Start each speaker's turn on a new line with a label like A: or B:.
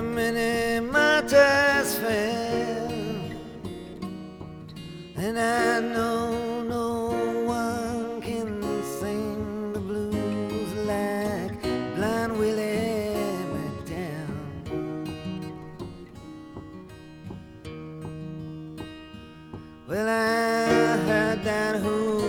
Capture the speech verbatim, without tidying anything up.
A: many martyrs fell, and I know no one can sing the blues like Blind Willie McDowell. Well, I heard that who